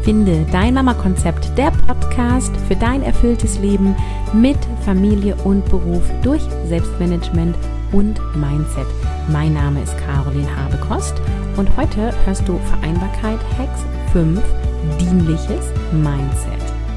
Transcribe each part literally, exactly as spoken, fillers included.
Finde dein Mama-Konzept, der Podcast für dein erfülltes Leben mit Familie und Beruf durch Selbstmanagement und Mindset. Mein Name ist Caroline Habekost und heute hörst du Vereinbarkeit Hacks fünf, dienliches Mindset.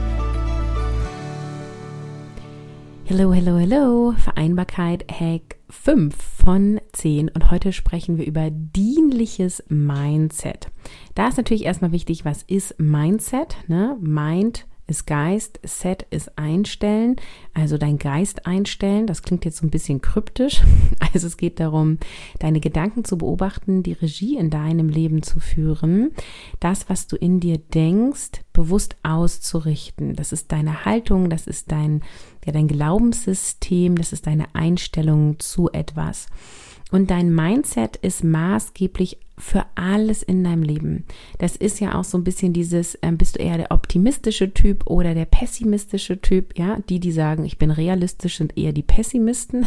Hello, hello, hello, Vereinbarkeit Hack fünf von zehn und heute sprechen wir über dienliches Mindset. Da ist natürlich erstmal wichtig, was ist Mindset? Ne? Mind ist Geist, Set ist Einstellen, also dein Geist einstellen. Das klingt jetzt so ein bisschen kryptisch. Also es geht darum, deine Gedanken zu beobachten, die Regie in deinem Leben zu führen, das, was du in dir denkst, bewusst auszurichten. Das ist deine Haltung, das ist dein, ja, dein Glaubenssystem, das ist deine Einstellung zu etwas. Und dein Mindset ist maßgeblich für alles in deinem Leben. Das ist ja auch so ein bisschen dieses, äh, bist du eher der optimistische Typ oder der pessimistische Typ? Ja, die, die sagen, ich bin realistisch, sind eher die Pessimisten,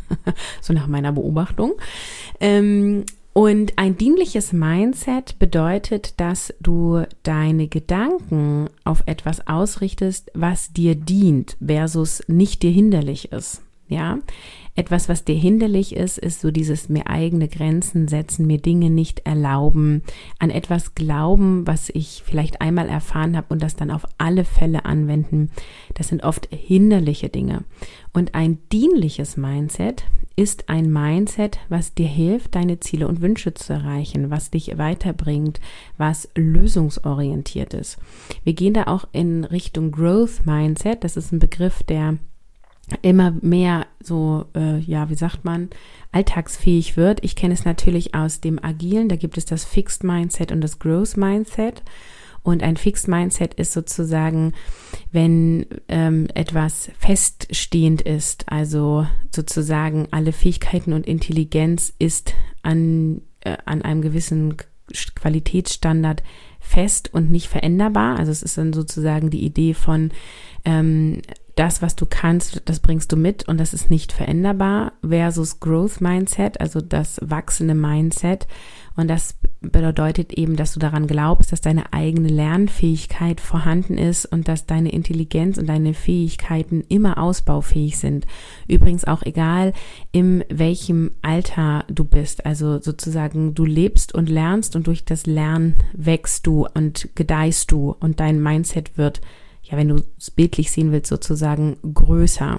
so nach meiner Beobachtung. Ähm, und ein dienliches Mindset bedeutet, dass du deine Gedanken auf etwas ausrichtest, was dir dient, versus nicht dir hinderlich ist. Ja, etwas, was dir hinderlich ist, ist so dieses mir eigene Grenzen setzen, mir Dinge nicht erlauben, an etwas glauben, was ich vielleicht einmal erfahren habe und das dann auf alle Fälle anwenden. Das sind oft hinderliche Dinge. Und ein dienliches Mindset ist ein Mindset, was dir hilft, deine Ziele und Wünsche zu erreichen, was dich weiterbringt, was lösungsorientiert ist. Wir gehen da auch in Richtung Growth Mindset. Das ist ein Begriff, der immer mehr so, äh, ja, wie sagt man, alltagsfähig wird. Ich kenne es natürlich aus dem Agilen, da gibt es das Fixed Mindset und das Growth Mindset. Und ein Fixed Mindset ist sozusagen, wenn ähm, etwas feststehend ist, also sozusagen alle Fähigkeiten und Intelligenz ist an, äh, an einem gewissen Qualitätsstandard fest und nicht veränderbar. Also es ist dann sozusagen die Idee von ähm, das, was du kannst, das bringst du mit und das ist nicht veränderbar versus Growth Mindset, also das wachsende Mindset. Und das bedeutet eben, dass du daran glaubst, dass deine eigene Lernfähigkeit vorhanden ist und dass deine Intelligenz und deine Fähigkeiten immer ausbaufähig sind. Übrigens auch egal, in welchem Alter du bist. Also sozusagen, du lebst und lernst und durch das Lernen wächst du und gedeihst du und dein Mindset wird, ja, wenn du es bildlich sehen willst, sozusagen größer.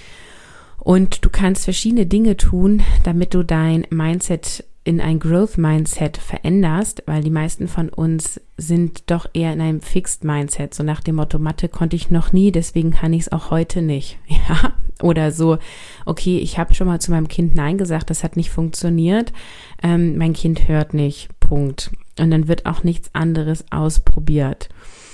Und du kannst verschiedene Dinge tun, damit du dein Mindset in ein Growth Mindset veränderst, weil die meisten von uns sind doch eher in einem Fixed Mindset, so nach dem Motto, Mathe konnte ich noch nie, deswegen kann ich es auch heute nicht. Ja, oder so, okay, ich habe schon mal zu meinem Kind Nein gesagt, das hat nicht funktioniert, ähm, mein Kind hört nicht, Punkt. Und dann wird auch nichts anderes ausprobiert.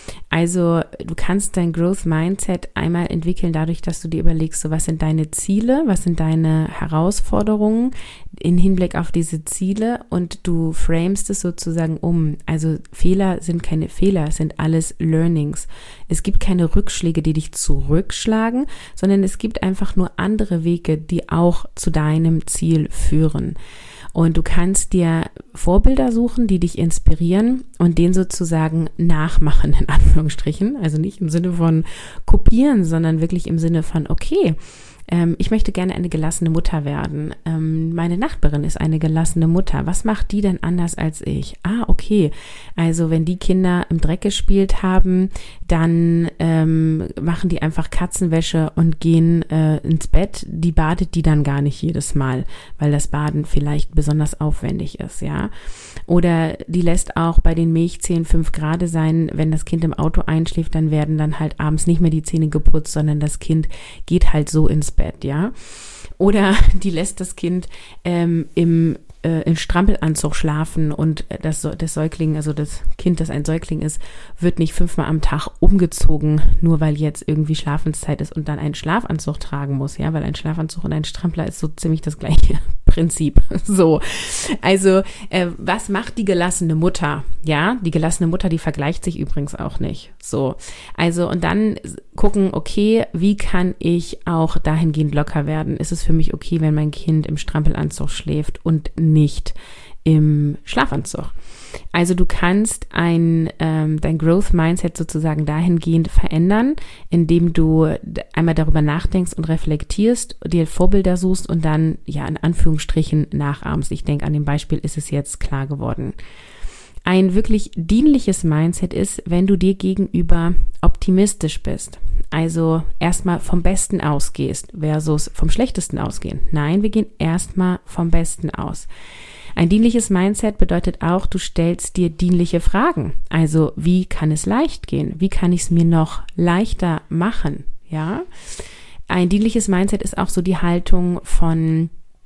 Also du kannst dein Growth Mindset einmal entwickeln dadurch, dass du dir überlegst, so was sind deine Ziele, was sind deine Herausforderungen in Hinblick auf diese Ziele und du framest es sozusagen um. Also Fehler sind keine Fehler, es sind alles Learnings. Es gibt keine Rückschläge, die dich zurückschlagen, sondern es gibt einfach nur andere Wege, die auch zu deinem Ziel führen. Und du kannst dir Vorbilder suchen, die dich inspirieren und den sozusagen nachmachen, in Anführungsstrichen. Also nicht im Sinne von kopieren, sondern wirklich im Sinne von, okay, ähm, ich möchte gerne eine gelassene Mutter werden. Ähm, meine Nachbarin ist eine gelassene Mutter. Was macht die denn anders als ich? Ah, okay. Also wenn die Kinder im Dreck gespielt haben, dann ähm, machen die einfach Katzenwäsche und gehen äh, ins Bett. Die badet die dann gar nicht jedes Mal, weil das Baden vielleicht besonders aufwendig ist, ja. Oder die lässt auch bei den Milchzähnen fünf Grad sein. Wenn das Kind im Auto einschläft, dann werden dann halt abends nicht mehr die Zähne geputzt, sondern das Kind geht halt so ins Bett, ja. Oder die lässt das Kind ähm, im äh, in Strampelanzug schlafen und das, das Säugling, also das Kind, das ein Säugling ist, wird nicht fünfmal am Tag umgezogen, nur weil jetzt irgendwie Schlafenszeit ist und dann einen Schlafanzug tragen muss, ja, weil ein Schlafanzug und ein Strampler ist so ziemlich das gleiche Prinzip. So, also äh, was macht die gelassene Mutter? Ja, die gelassene Mutter, die vergleicht sich übrigens auch nicht. So, also und dann gucken, okay, wie kann ich auch dahingehend locker werden? Ist es für mich okay, wenn mein Kind im Strampelanzug schläft und nicht im Schlafanzug. Also du kannst ein, ähm, dein Growth Mindset sozusagen dahingehend verändern, indem du einmal darüber nachdenkst und reflektierst, dir Vorbilder suchst und dann ja in Anführungsstrichen nachahmst. Ich denke, an dem Beispiel ist es jetzt klar geworden. Ein wirklich dienliches Mindset ist, wenn du dir gegenüber optimistisch bist. Also erstmal vom Besten ausgehst versus vom Schlechtesten ausgehen. Nein, wir gehen erstmal vom Besten aus. Ein dienliches Mindset bedeutet auch, du stellst dir dienliche Fragen. Also wie kann es leicht gehen? Wie kann ich es mir noch leichter machen? Ja. Ein dienliches Mindset ist auch so die Haltung von,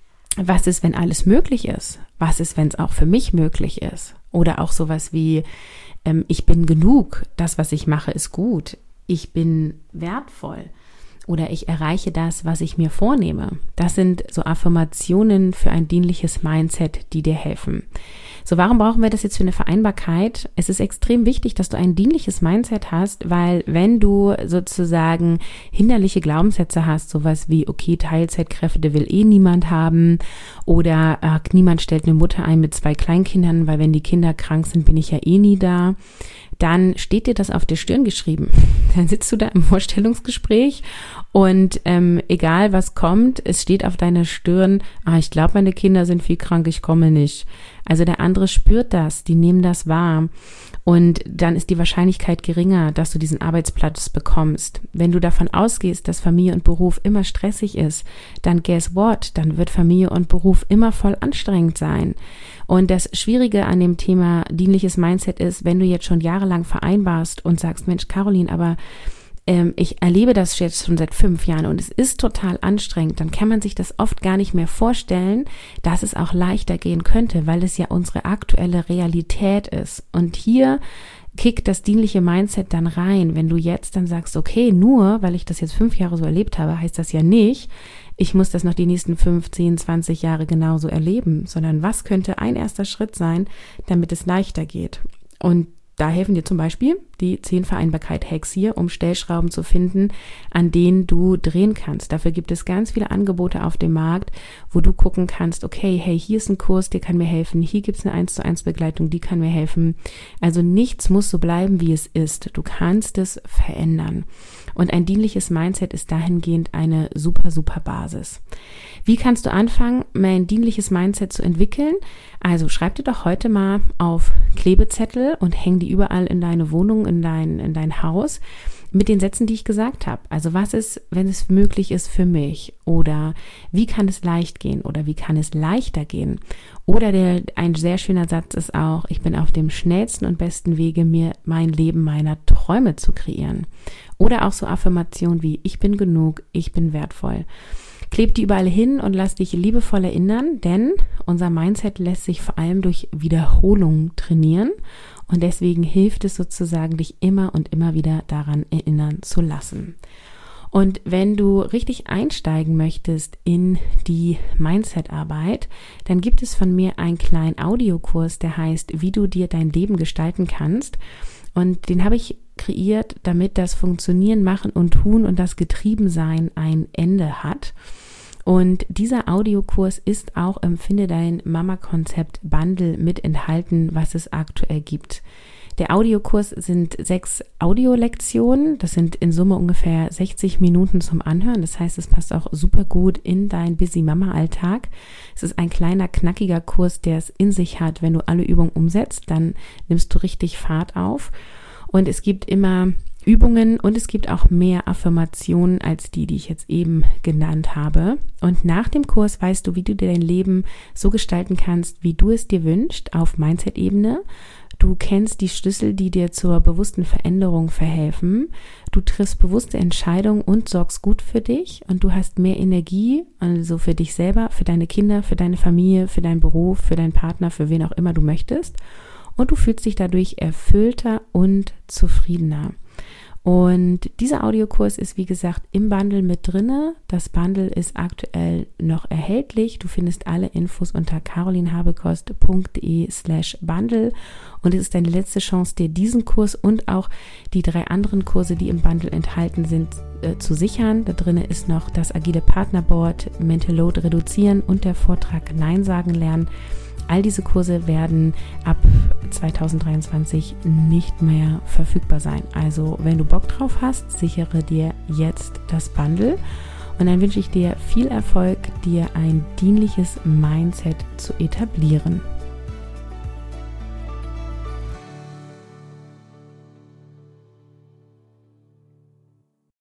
was ist, wenn alles möglich ist? Was ist, wenn es auch für mich möglich ist? Oder auch sowas wie, ähm, ich bin genug, das, was ich mache, ist gut. Ich bin wertvoll. Oder ich erreiche das, was ich mir vornehme. Das sind so Affirmationen für ein dienliches Mindset, die dir helfen. So, warum brauchen wir das jetzt für eine Vereinbarkeit? Es ist extrem wichtig, dass du ein dienliches Mindset hast, weil wenn du sozusagen hinderliche Glaubenssätze hast, sowas wie, okay, Teilzeitkräfte will eh niemand haben oder äh, niemand stellt eine Mutter ein mit zwei Kleinkindern, weil wenn die Kinder krank sind, bin ich ja eh nie da, dann steht dir das auf der Stirn geschrieben. Dann sitzt du da im Vorstellungsgespräch und ähm, egal was kommt, es steht auf deiner Stirn, ah, ich glaube, meine Kinder sind viel krank, ich komme nicht. Also der andere spürt das, die nehmen das wahr und dann ist die Wahrscheinlichkeit geringer, dass du diesen Arbeitsplatz bekommst. Wenn du davon ausgehst, dass Familie und Beruf immer stressig ist, dann guess what? Dann wird Familie und Beruf immer voll anstrengend sein. Und das Schwierige an dem Thema dienliches Mindset ist, wenn du jetzt schon jahrelang vereinbarst und sagst, Mensch, Caroline, aber ähm, ich erlebe das jetzt schon seit fünf Jahren und es ist total anstrengend, dann kann man sich das oft gar nicht mehr vorstellen, dass es auch leichter gehen könnte, weil es ja unsere aktuelle Realität ist. Und hier kickt das dienliche Mindset dann rein. Wenn du jetzt dann sagst, okay, nur weil ich das jetzt fünf Jahre so erlebt habe, heißt das ja nicht, ich muss das noch die nächsten fünf, zehn, zwanzig Jahre genauso erleben, sondern was könnte ein erster Schritt sein, damit es leichter geht? Und da helfen dir zum Beispiel die zehn Vereinbarkeit-Hacks hier, um Stellschrauben zu finden, an denen du drehen kannst. Dafür gibt es ganz viele Angebote auf dem Markt, wo du gucken kannst, okay, hey, hier ist ein Kurs, der kann mir helfen, hier gibt es eine eins zu eins Begleitung, die kann mir helfen. Also nichts muss so bleiben, wie es ist. Du kannst es verändern. Und ein dienliches Mindset ist dahingehend eine super, super Basis. Wie kannst du anfangen, ein dienliches Mindset zu entwickeln? Also schreib dir doch heute mal auf Klebezettel und häng die überall in deine Wohnung, in dein, in dein Haus mit den Sätzen, die ich gesagt habe. Also was ist, wenn es möglich ist für mich? Oder wie kann es leicht gehen? Oder wie kann es leichter gehen? Oder der, ein sehr schöner Satz ist auch, ich bin auf dem schnellsten und besten Wege, mir mein Leben meiner Träume zu kreieren. Oder auch so Affirmationen wie, ich bin genug, ich bin wertvoll. Kleb die überall hin und lass dich liebevoll erinnern, denn unser Mindset lässt sich vor allem durch Wiederholung trainieren und deswegen hilft es sozusagen, dich immer und immer wieder daran erinnern zu lassen. Und wenn du richtig einsteigen möchtest in die Mindset-Arbeit, dann gibt es von mir einen kleinen Audiokurs, der heißt, wie du dir dein Leben gestalten kannst. Und den habe ich kreiert, damit das Funktionieren, Machen und Tun und das Getriebensein ein Ende hat. Und dieser Audiokurs ist auch im Finde dein Mama-Konzept Bundle mit enthalten, was es aktuell gibt. Der Audiokurs sind sechs Audiolektionen, das sind in Summe ungefähr sechzig Minuten zum Anhören, das heißt, es passt auch super gut in deinen Busy-Mama-Alltag. Es ist ein kleiner, knackiger Kurs, der es in sich hat, wenn du alle Übungen umsetzt, dann nimmst du richtig Fahrt auf und es gibt immer Übungen und es gibt auch mehr Affirmationen als die, die ich jetzt eben genannt habe. Und nach dem Kurs weißt du, wie du dir dein Leben so gestalten kannst, wie du es dir wünschst, auf Mindset-Ebene. Du kennst die Schlüssel, die dir zur bewussten Veränderung verhelfen. Du triffst bewusste Entscheidungen und sorgst gut für dich. Und du hast mehr Energie, also für dich selber, für deine Kinder, für deine Familie, für deinen Beruf, für deinen Partner, für wen auch immer du möchtest. Und du fühlst dich dadurch erfüllter und zufriedener. Und dieser Audiokurs ist, wie gesagt, im Bundle mit drinne. Das Bundle ist aktuell noch erhältlich. Du findest alle Infos unter carolinhabekost.de slash Bundle. Und es ist deine letzte Chance, dir diesen Kurs und auch die drei anderen Kurse, die im Bundle enthalten sind, äh, zu sichern. Da drinne ist noch das agile Partnerboard, Mental Load reduzieren und der Vortrag Nein sagen lernen. All diese Kurse werden ab zwanzig dreiundzwanzig nicht mehr verfügbar sein. Also wenn du Bock drauf hast, sichere dir jetzt das Bundle. Und dann wünsche ich dir viel Erfolg, dir ein dienliches Mindset zu etablieren.